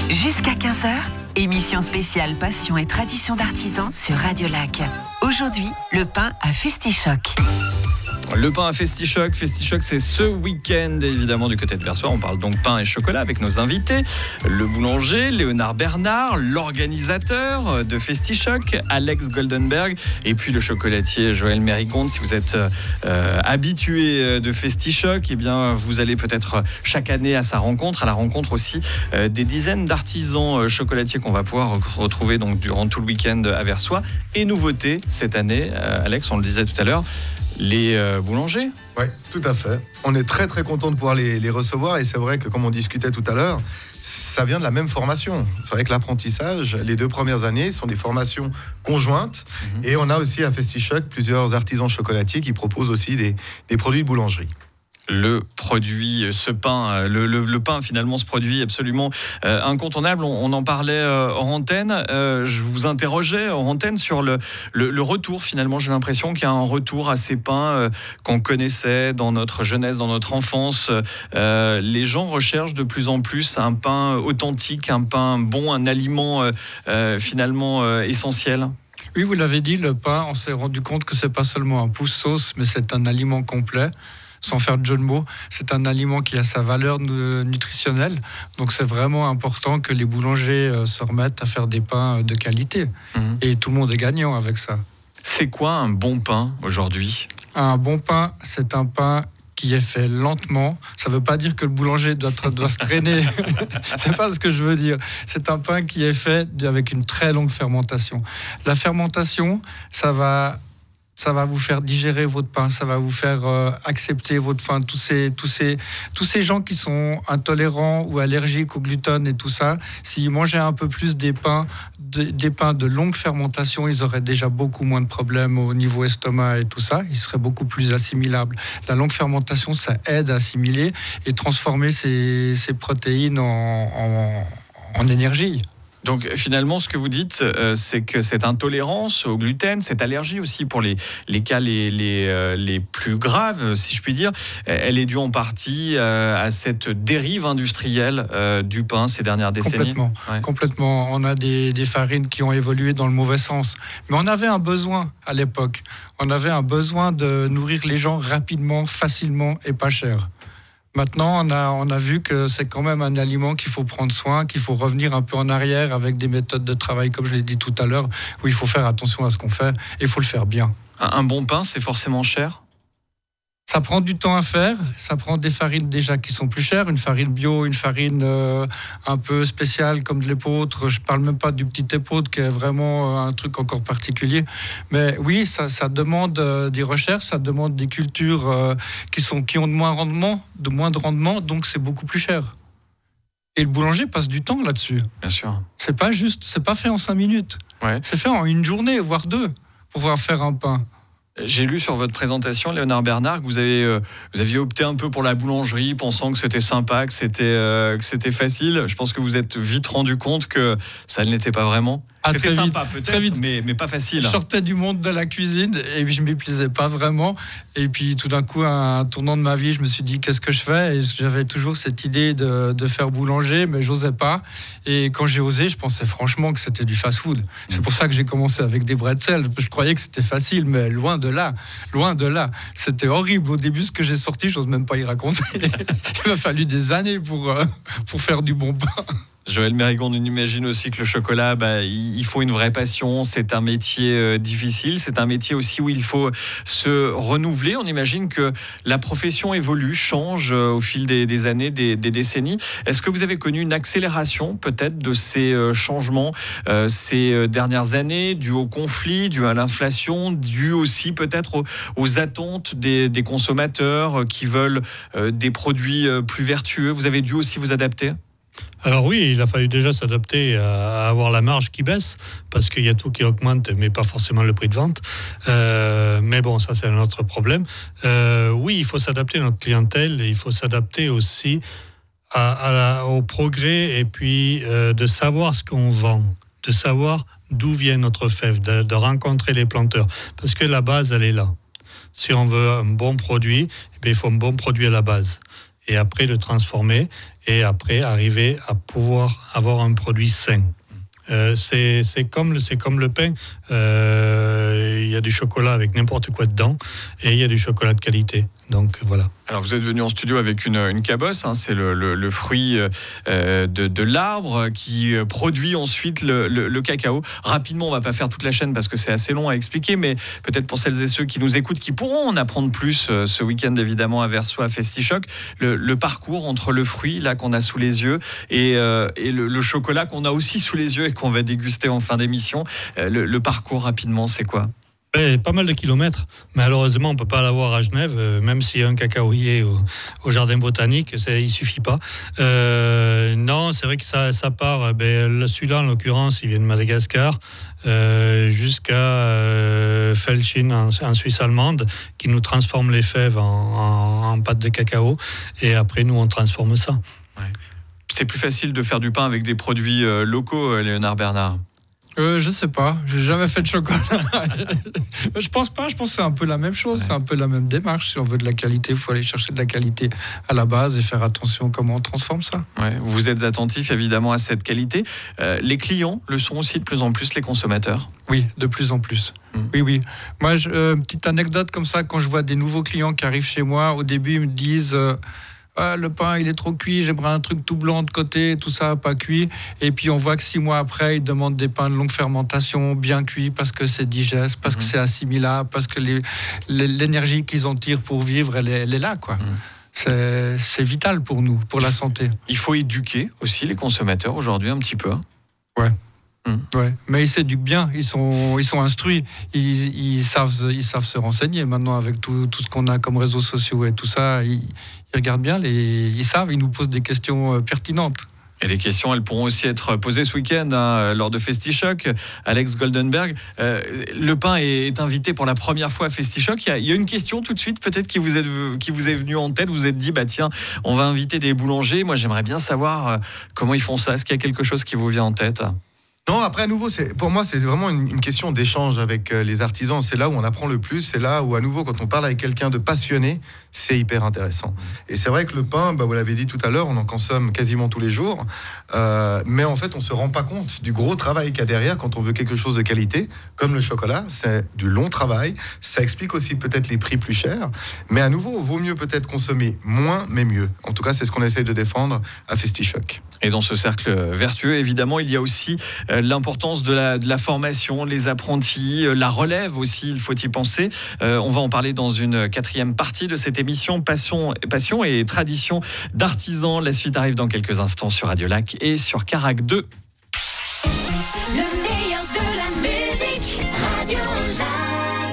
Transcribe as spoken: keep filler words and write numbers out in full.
Jusqu'à quinze heures, émission spéciale Passion et tradition d'artisans sur Radio Lac. Aujourd'hui, le pain à Festichoc. Le pain à Festichoc. Festichoc, c'est ce week-end, évidemment, du côté de Versoix. On parle donc pain et chocolat avec nos invités. Le boulanger, Léonard Bernard, l'organisateur de Festichoc, Alex Goldenberg, et puis le chocolatier Joël Mérigonde. Si vous êtes euh, habitué de Festichoc, eh bien, vous allez peut-être chaque année à sa rencontre, à la rencontre aussi euh, des dizaines d'artisans chocolatiers qu'on va pouvoir retrouver donc, durant tout le week-end à Versoix. Et nouveauté cette année, euh, Alex, on le disait tout à l'heure, les euh, boulangers. Oui, tout à fait. On est très très content de pouvoir les, les recevoir et c'est vrai que comme on discutait tout à l'heure, ça vient de la même formation. C'est vrai que l'apprentissage, les deux premières années sont des formations conjointes mmh. et on a aussi à Festichoc plusieurs artisans chocolatiers qui proposent aussi des, des produits de boulangerie. Le produit, ce pain, le, le, le pain finalement, ce produit absolument euh, incontournable. On, on en parlait euh, hors antenne. Euh, je vous interrogeais hors antenne sur le, le, le retour. Finalement, j'ai l'impression qu'il y a un retour à ces pains euh, qu'on connaissait dans notre jeunesse, dans notre enfance. Euh, les gens recherchent de plus en plus un pain authentique, un pain bon, un aliment euh, euh, finalement euh, essentiel. Oui, vous l'avez dit, le pain, on s'est rendu compte que c'est pas seulement un pouce-sauce, mais c'est un aliment complet. Sans faire de jeu de mots, c'est un aliment qui a sa valeur nutritionnelle. Donc c'est vraiment important que les boulangers se remettent à faire des pains de qualité. Mmh. Et tout le monde est gagnant avec ça. C'est quoi un bon pain aujourd'hui ? Un bon pain, c'est un pain qui est fait lentement. Ça ne veut pas dire que le boulanger doit, doit se traîner. C'est pas ce que je veux dire. C'est un pain qui est fait avec une très longue fermentation. La fermentation, ça va... ça va vous faire digérer votre pain, ça va vous faire euh, accepter votre pain. Tous ces, tous, ces, tous ces gens qui sont intolérants ou allergiques au gluten et tout ça, s'ils mangeaient un peu plus des pains, de, des pains de longue fermentation, ils auraient déjà beaucoup moins de problèmes au niveau estomac et tout ça. Ils seraient beaucoup plus assimilables. La longue fermentation, ça aide à assimiler et transformer ces, ces protéines en, en, en énergie. Donc finalement, ce que vous dites, euh, c'est que cette intolérance au gluten, cette allergie aussi pour les, les cas les, les, euh, les plus graves, si je puis dire, elle est due en partie euh, à cette dérive industrielle euh, du pain ces dernières décennies. Complètement. Ouais. Complètement. On a des, des farines qui ont évolué dans le mauvais sens. Mais on avait un besoin à l'époque. On avait un besoin de nourrir les gens rapidement, facilement et pas cher. Maintenant, on a, on a vu que c'est quand même un aliment qu'il faut prendre soin, qu'il faut revenir un peu en arrière avec des méthodes de travail, comme je l'ai dit tout à l'heure, où il faut faire attention à ce qu'on fait et il faut le faire bien. Un, un bon pain, c'est forcément cher ? Ça prend du temps à faire, ça prend des farines déjà qui sont plus chères, une farine bio, une farine euh, un peu spéciale comme de l'épeautre, je ne parle même pas du petit épeautre qui est vraiment euh, un truc encore particulier, mais oui, ça, ça demande euh, des recherches, ça demande des cultures euh, qui, sont, qui ont de moins rendement, de moins de rendement, donc c'est beaucoup plus cher. Et le boulanger passe du temps là-dessus. Bien sûr. C'est pas juste, c'est pas fait en cinq minutes, ouais. C'est fait en une journée, voire deux, pour pouvoir faire un pain. J'ai lu sur votre présentation, Léonard Bernard, que vous, avez, euh, vous aviez opté un peu pour la boulangerie, pensant que c'était sympa, que c'était, euh, que c'était facile. Je pense que vous êtes vite rendu compte que ça ne l'était pas vraiment. Ah, c'était très sympa vite, peut-être, très vite. Mais, mais pas facile. Je sortais du monde de la cuisine et je ne m'y plaisais pas vraiment. Et puis tout d'un coup, à un tournant de ma vie, je me suis dit qu'est-ce que je fais ? Et j'avais toujours cette idée de, de faire boulanger, mais je n'osais pas. Et quand j'ai osé, je pensais franchement que c'était du fast-food. Mmh. C'est pour ça que j'ai commencé avec des bretzels. Je croyais que c'était facile, mais loin de là. Loin de là. C'était horrible. Au début, ce que j'ai sorti, je n'ose même pas y raconter. Il m'a fallu des années pour, euh, pour faire du bon pain. Joël Mérigonde, on imagine aussi que le chocolat, bah, il faut une vraie passion, c'est un métier euh, difficile, c'est un métier aussi où il faut se renouveler. On imagine que la profession évolue, change euh, au fil des, des années, des, des décennies. Est-ce que vous avez connu une accélération peut-être de ces euh, changements euh, ces dernières années, dû au conflit, dû à l'inflation, dû aussi peut-être aux, aux attentes des, des consommateurs euh, qui veulent euh, des produits euh, plus vertueux? Vous avez dû aussi vous adapter ? Alors oui, il a fallu déjà s'adapter à avoir la marge qui baisse, parce qu'il y a tout qui augmente, mais pas forcément le prix de vente. Euh, mais bon, ça c'est un autre problème. Euh, oui, il faut s'adapter à notre clientèle, et il faut s'adapter aussi à, à la, au progrès, et puis euh, de savoir ce qu'on vend, de savoir d'où vient notre fève, de, de rencontrer les planteurs, parce que la base, elle est là. Si on veut un bon produit, eh bien, il faut un bon produit à la base. et après le transformer et après arriver à pouvoir avoir un produit sain. Euh, c'est, c'est, comme le, c'est comme le pain, il euh, y a du chocolat avec n'importe quoi dedans et il y a du chocolat de qualité. Donc voilà. Alors vous êtes venu en studio avec une, une cabosse, hein, c'est le, le, le fruit euh, de, de l'arbre qui produit ensuite le, le, le cacao. Rapidement, on ne va pas faire toute la chaîne parce que c'est assez long à expliquer, mais peut-être pour celles et ceux qui nous écoutent, qui pourront en apprendre plus euh, ce week-end évidemment à Versoix, à FestiChoc, le, le parcours entre le fruit là qu'on a sous les yeux et, euh, et le, le chocolat qu'on a aussi sous les yeux et qu'on va déguster en fin d'émission. Euh, le, le parcours rapidement, c'est quoi ? Ouais, pas mal de kilomètres. Malheureusement, on ne peut pas l'avoir à Genève, euh, même s'il y a un cacaoyer au, au jardin botanique, ça, il ne suffit pas. Euh, non, c'est vrai que ça, ça part. Ben, celui-là, en l'occurrence, il vient de Madagascar euh, jusqu'à euh, Felchin, en, en Suisse allemande, qui nous transforme les fèves en, en, en pâte de cacao. Et après, nous, on transforme ça. Ouais. C'est plus facile de faire du pain avec des produits euh, locaux, Léonard Bernard ? Euh, je sais pas, j'ai jamais fait de chocolat. Je pense pas, je pense que c'est un peu la même chose, ouais. C'est un peu la même démarche. Si on veut de la qualité, il faut aller chercher de la qualité à la base et faire attention comment on transforme ça. Ouais, vous êtes attentif évidemment à cette qualité. Euh, les clients le sont aussi de plus en plus, les consommateurs ? Oui, de plus en plus. Mmh. Oui, oui. Moi, je, euh, petite anecdote comme ça, quand je vois des nouveaux clients qui arrivent chez moi, au début, ils me disent... Euh, Ah, le pain il est trop cuit, j'aimerais un truc tout blanc de côté, tout ça pas cuit. Et puis on voit que six mois après, ils demandent des pains de longue fermentation, bien cuits, parce que c'est digeste, parce mmh. que c'est assimilable, parce que les, les, l'énergie qu'ils en tirent pour vivre, elle est, elle est là, quoi. Mmh. C'est, c'est vital pour nous, pour la santé. Il faut éduquer aussi les consommateurs aujourd'hui un petit peu. Ouais. Mmh. Ouais, mais ils s'éduquent bien, ils sont, ils sont instruits, ils, ils, savent, ils savent se renseigner maintenant avec tout, tout ce qu'on a comme réseaux sociaux et tout ça. Ils, ils regardent bien, les, ils savent, ils nous posent des questions pertinentes. Et les questions, elles pourront aussi être posées ce week-end hein, lors de FestiChoc. Alex Goldenberg, euh, le pain est, est invité pour la première fois à FestiChoc. Il y a, il y a une question tout de suite, peut-être qui vous est, qui vous est venue en tête. Vous vous êtes dit, bah tiens, on va inviter des boulangers. Moi, j'aimerais bien savoir euh, comment ils font ça. Est-ce qu'il y a quelque chose qui vous vient en tête ? Non, après, à nouveau, c'est, pour moi, c'est vraiment une, une question d'échange avec euh, les artisans. C'est là où on apprend le plus. C'est là où, à nouveau, quand on parle avec quelqu'un de passionné, c'est hyper intéressant. Et c'est vrai que le pain, bah, vous l'avez dit tout à l'heure, on en consomme quasiment tous les jours. Euh, mais en fait, on ne se rend pas compte du gros travail qu'il y a derrière quand on veut quelque chose de qualité. Comme le chocolat, c'est du long travail. Ça explique aussi peut-être les prix plus chers. Mais à nouveau, il vaut mieux peut-être consommer moins, mais mieux. En tout cas, c'est ce qu'on essaye de défendre à FestiChoc. Et dans ce cercle vertueux, évidemment, il y a aussi euh, l'importance de la, de la formation, les apprentis, euh, la relève aussi, il faut y penser. Euh, on va en parler dans une quatrième partie de cette émission Passion, Passion et tradition d'artisans. La suite arrive dans quelques instants sur Radio Lac et sur Carac deux. Le